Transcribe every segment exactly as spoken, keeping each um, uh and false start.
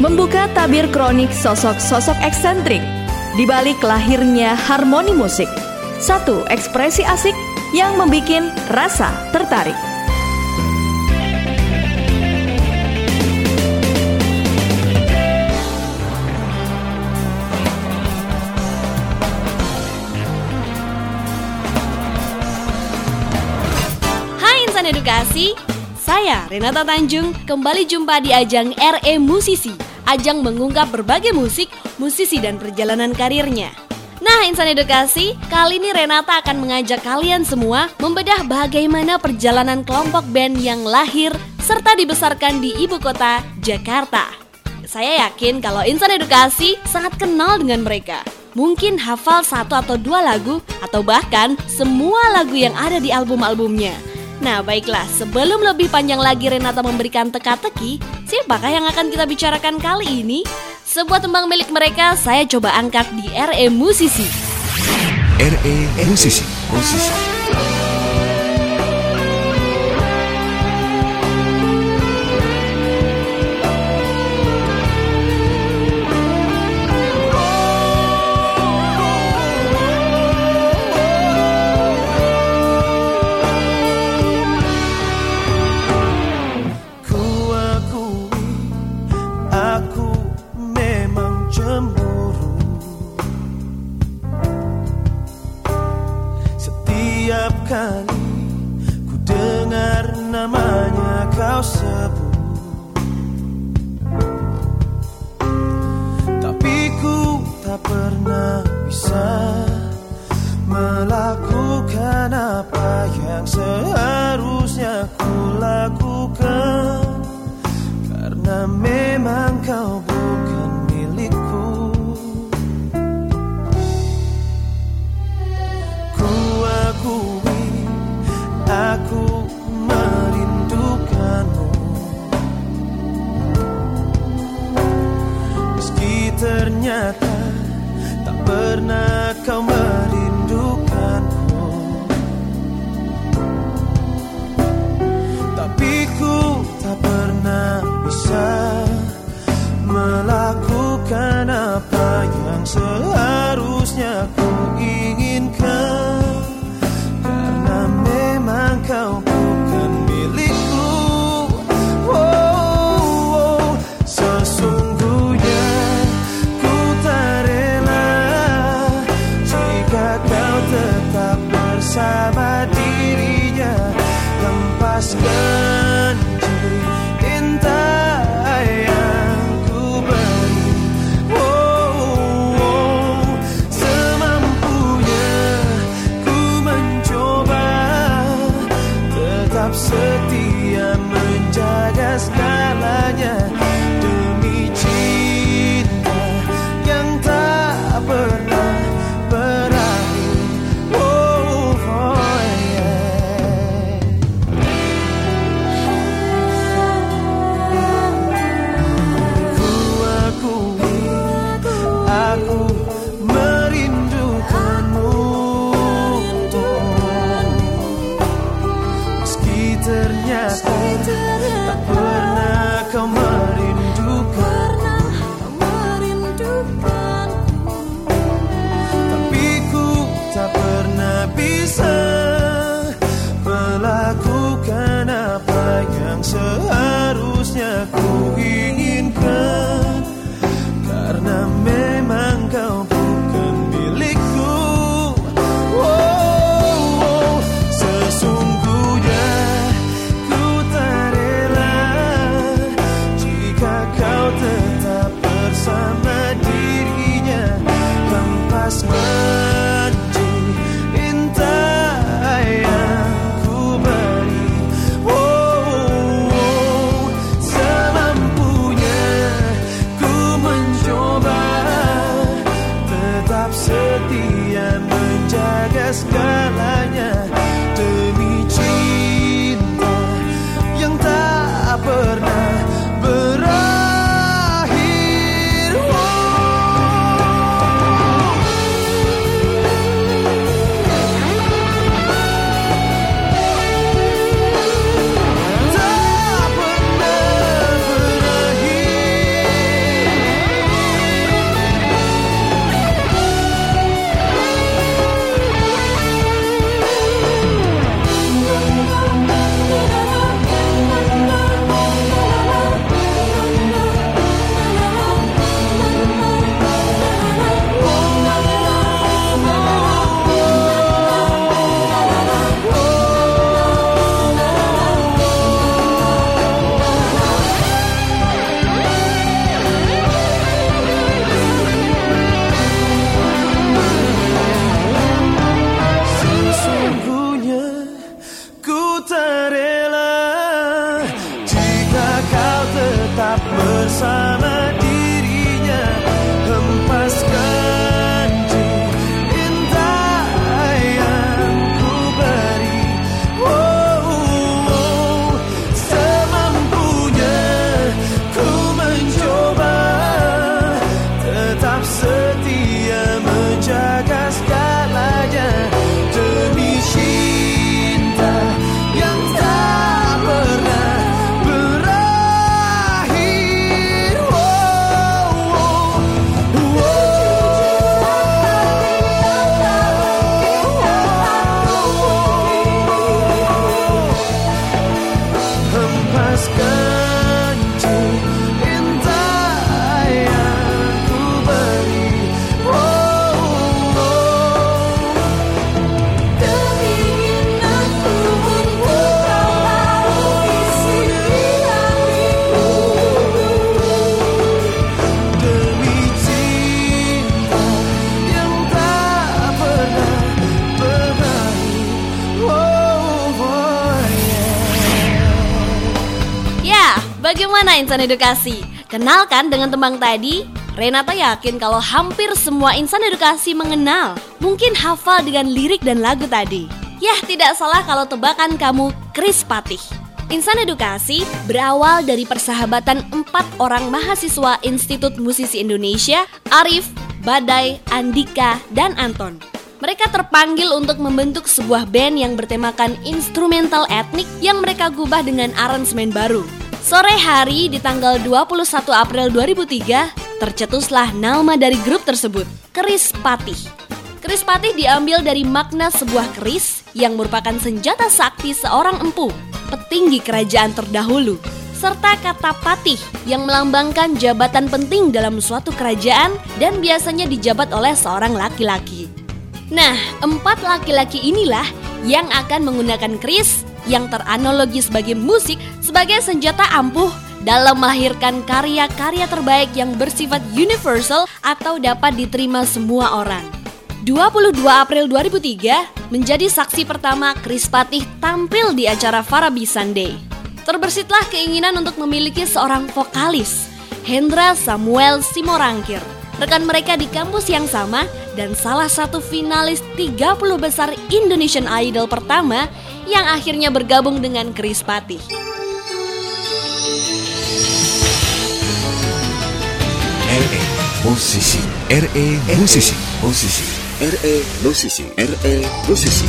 membuka tabir kronik sosok-sosok eksentrik di balik lahirnya harmoni musik. Satu ekspresi asik yang membikin rasa tertarik. Hai insan edukasi, saya Renata Tanjung kembali jumpa di ajang R E Musisi, ajang mengungkap berbagai musik, musisi dan perjalanan karirnya. Nah insan edukasi, kali ini Renata akan mengajak kalian semua membedah bagaimana perjalanan kelompok band yang lahir serta dibesarkan di ibu kota Jakarta. Saya yakin kalau insan edukasi sangat kenal dengan mereka. Mungkin hafal satu atau dua lagu atau bahkan semua lagu yang ada di album-albumnya. Nah baiklah, sebelum lebih panjang lagi Renata memberikan teka-teki, siapakah yang akan kita bicarakan kali ini? Sebuah tembang milik mereka saya coba angkat di R E Musisi. R E Musisi, Musisi. Setiap kali ku dengar namanya kau sebut, tapi ku tak pernah bisa melakukan apa yang seharusnya ku lakukan, karena memang kau bukan milikku. Aku merindukanmu, meski ternyata tak pernah kau merindukanku. Tapi ku tak pernah bisa melakukan apa yang seharusnya ku inginkan, kau bukan milikku. Oh, oh, sesungguhnya ku tak rela jika kau tetap bersama dirinya. Lepaskan cinta yang ku beri. Oh, oh, semampunya ku mencoba tetap setia menjaga segalanya demi cinta yang tak pernah berakhir. Oh, oh yeah. Ku akui, aku merindukanmu. Ternyata tak pernah kau merindukanku, tapi ku tak pernah bisa melakukan apa yang seharusnya ku inginkan, karena memang kau bukan milikku. Oh, sesungguhnya tetap bersama dirinya. Lepaskan cinta yang ku beri. Oh, oh, semampunya ku mencoba tetap setia menjaga segalanya demi cinta yang tak pernah berakhir. Bagaimana insan edukasi? Kenalkan dengan tembang tadi? Renata yakin kalau hampir semua insan edukasi mengenal, mungkin hafal dengan lirik dan lagu tadi. Yah, tidak salah kalau tebakan kamu Kris Patih. Insan edukasi berawal dari persahabatan empat orang mahasiswa Institut Musisi Indonesia, Arif, Badai, Andika, dan Anton. Mereka terpanggil untuk membentuk sebuah band yang bertemakan instrumental etnik yang mereka gubah dengan aransemen baru. Sore hari di tanggal dua puluh satu April dua ribu tiga, tercetuslah nama dari grup tersebut, Kris Patih. Kris Patih diambil dari makna sebuah keris yang merupakan senjata sakti seorang empu, petinggi kerajaan terdahulu, serta kata patih yang melambangkan jabatan penting dalam suatu kerajaan dan biasanya dijabat oleh seorang laki-laki. Nah, empat laki-laki inilah yang akan menggunakan keris yang teranalogi sebagai musik sebagai senjata ampuh dalam melahirkan karya-karya terbaik yang bersifat universal atau dapat diterima semua orang. dua puluh dua April dua ribu tiga menjadi saksi pertama Kris Patih tampil di acara Farabi Sunday. Terbesitlah keinginan untuk memiliki seorang vokalis, Hendra Samuel Simorangkir, rekan mereka di kampus yang sama dan salah satu finalis tiga puluh besar Indonesian Idol pertama yang akhirnya bergabung dengan Kris Patih. R E Musisi, R E Musisi, Musisi, R E Musisi, R E Musisi.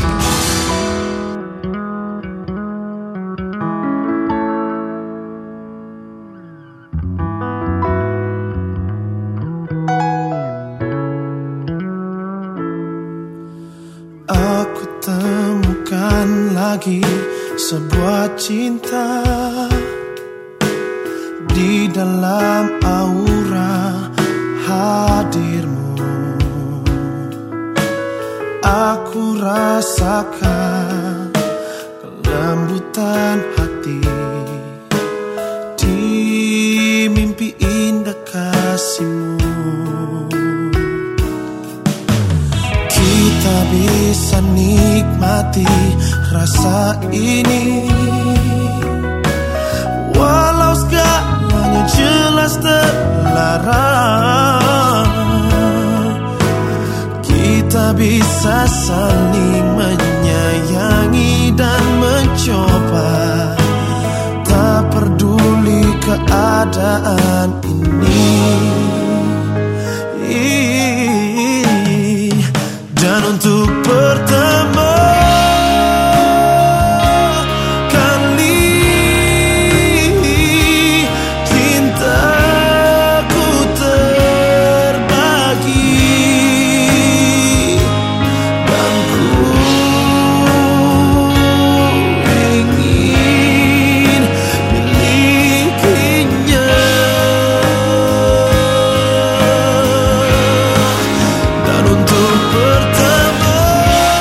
Aku temukan lagi sebuah cinta di dalam aura hadirmu. Aku rasakan kelembutan hati di mimpi indah kasihmu. Kita bisa nikmati rasa ini walau segalanya jelas terlarang. Kita bisa saling menyayangi dan mencoba, tak peduli keadaan ini. Dan untuk pertama kali cintaku terbagi dan ku ingin milikinya. Dan untuk pertama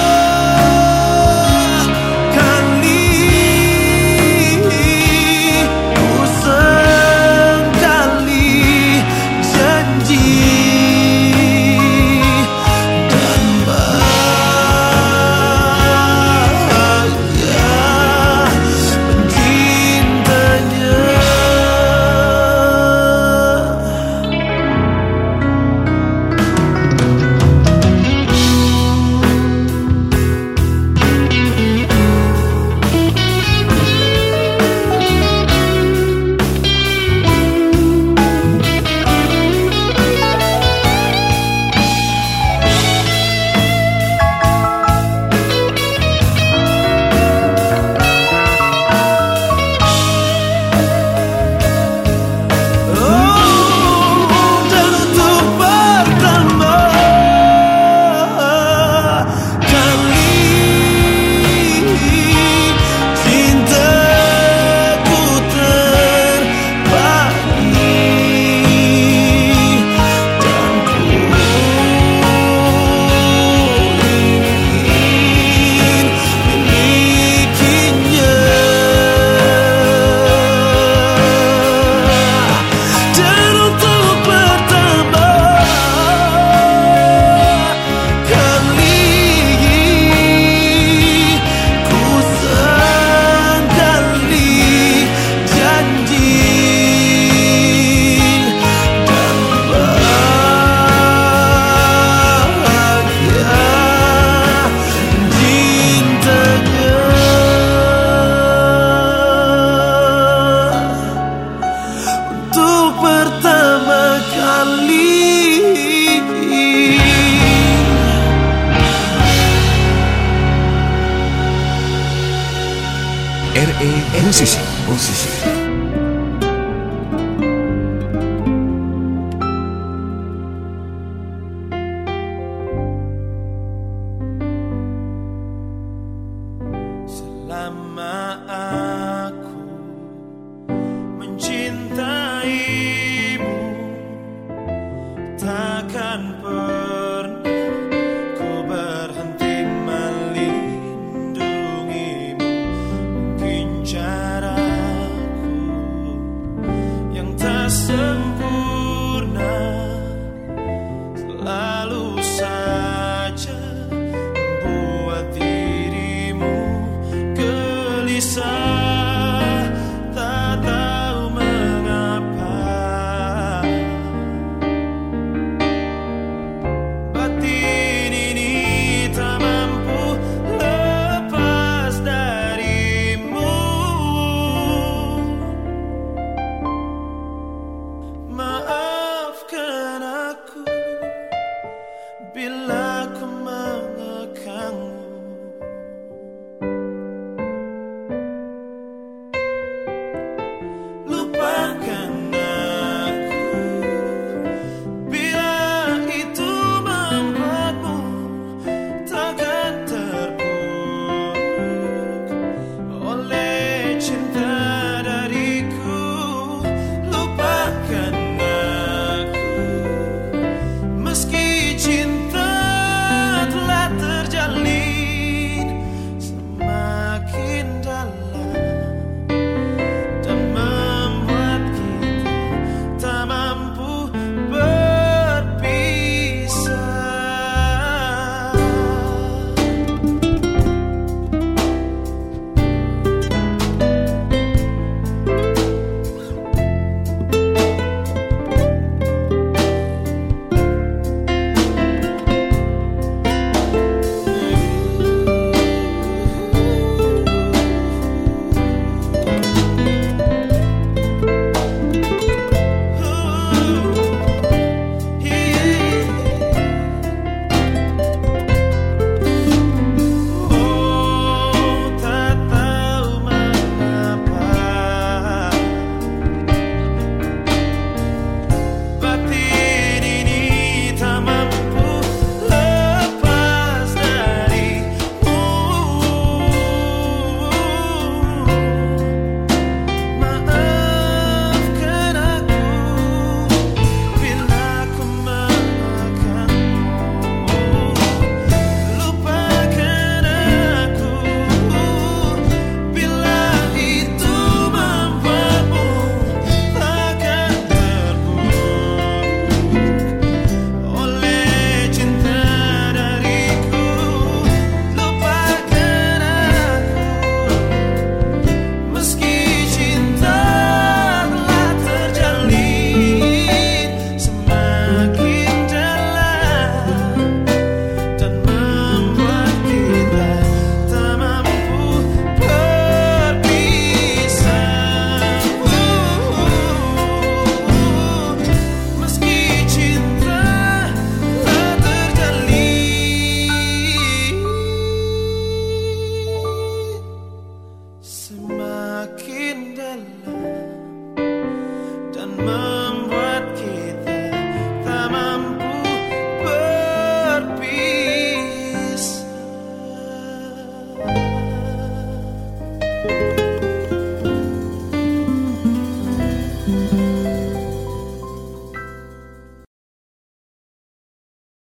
R E Musisi. Musisi. Selama